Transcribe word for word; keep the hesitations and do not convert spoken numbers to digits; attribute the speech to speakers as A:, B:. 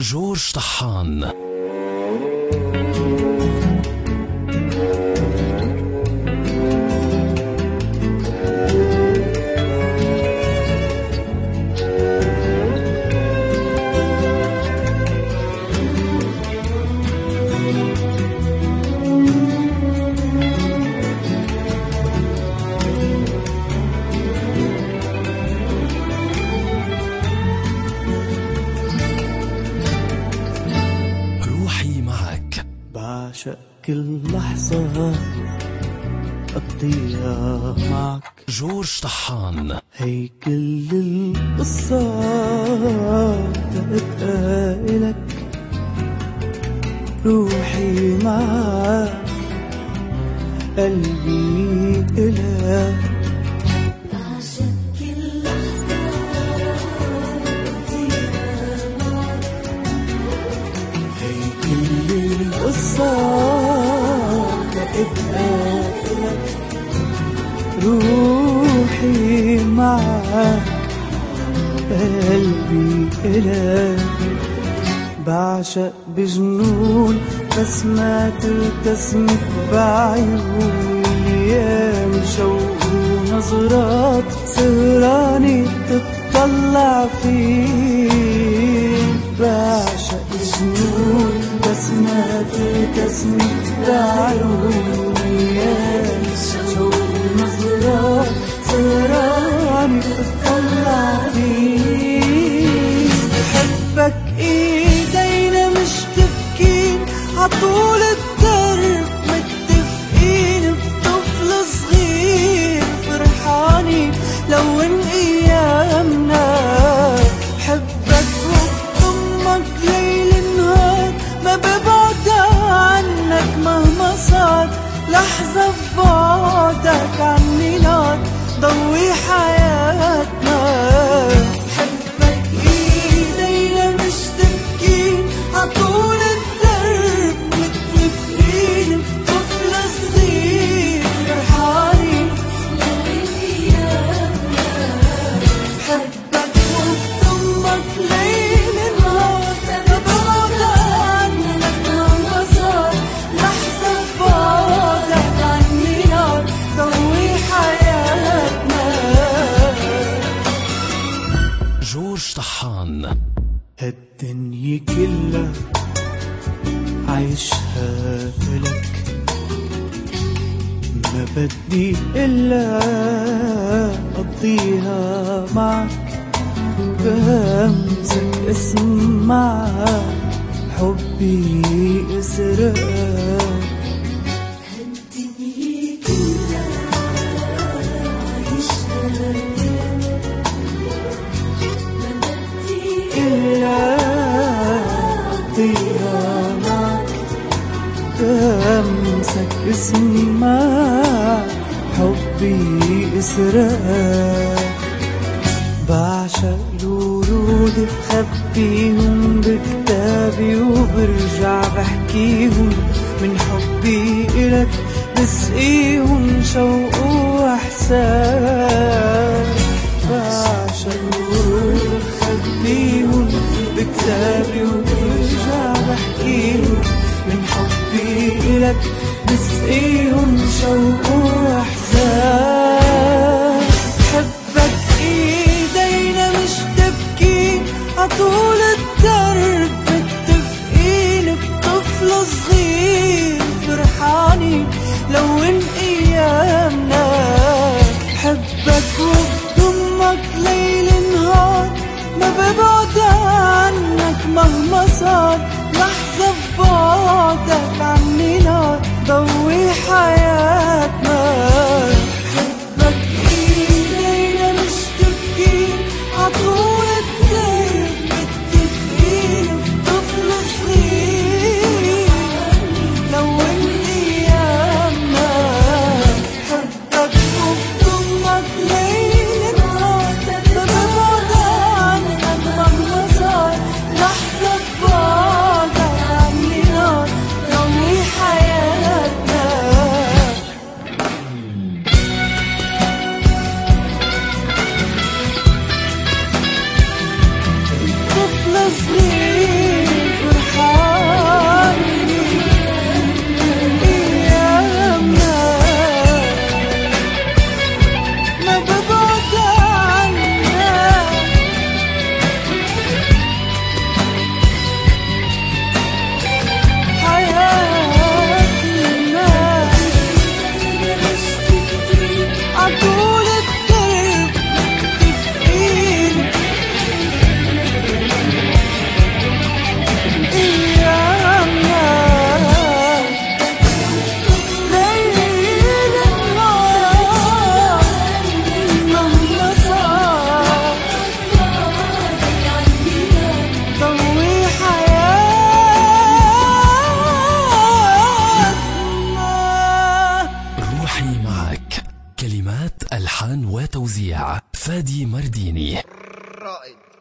A: جورج طحان.
B: بعشق كل لحظة أقضيها معك
A: جورج طحان.
B: هي كل القصة دقتها إلك، روحي معك قلبي إلك.
C: بعشق كل لحظة أقضيها معك،
B: هي كل القصة دقتها إلك، روحي معك قلبي إلك. بعشق بجنون بس ما تلتسمك بعيون، أيام شوق ونظرات سهراني تطلع فيك. بعشق بجنون بس ما تلتسمك بعيون، أيام شوق ونظرات سهراني تطلع فيك. بحبك ايدينا مش تبكين عطول الدرب، متفقين بطفل صغير فرحانين لو ان ايامنا. بحبك وبضمك ليل نهار، ما ببعد عنك مهما صار. لحظة ببعدك عني نار ضوي حياتنا. بحبك ايدينا مش تبكين عطول الدرب، متفقين بطفل صغير فرحانين
C: لو أيامنا.
B: بحبك وبضمك ليل نهار، ما ببعد عنك مهما صار. لحظة ببعدك عني نار ضوي حياتنا.
A: جورج طحان.
B: هالدنيا كلها عايشها لك، ما بدي إلا أقضيها معك. بهمسك اسمعك حبي يسرقك.
C: هالدنيا كلها عايشها لك، ما بدي
B: إلا أقضيها معك. بهمسك اسمعك حبي يسرقك. بعشق الورود بخبيهم بكتابي، وبرجع بحكيهم من حبي إلك. بسقيهم شوق وإحساس. بعشق الورود بخبيهم بكتابي، وبرجع بحكيهم من حبي إلك. بسقيهم شوق وإحساس. بحبك ايدينا مش تبكين عطول الدرب، متفقين بطفل صغير فرحانين لو ان ايامنا. بحبك وبضمك ليل نهار، ما ببعد عنك مهما صار. لحظة ببعدك عني نار ضوي حياتنا.
A: الجرديني.
D: رائد.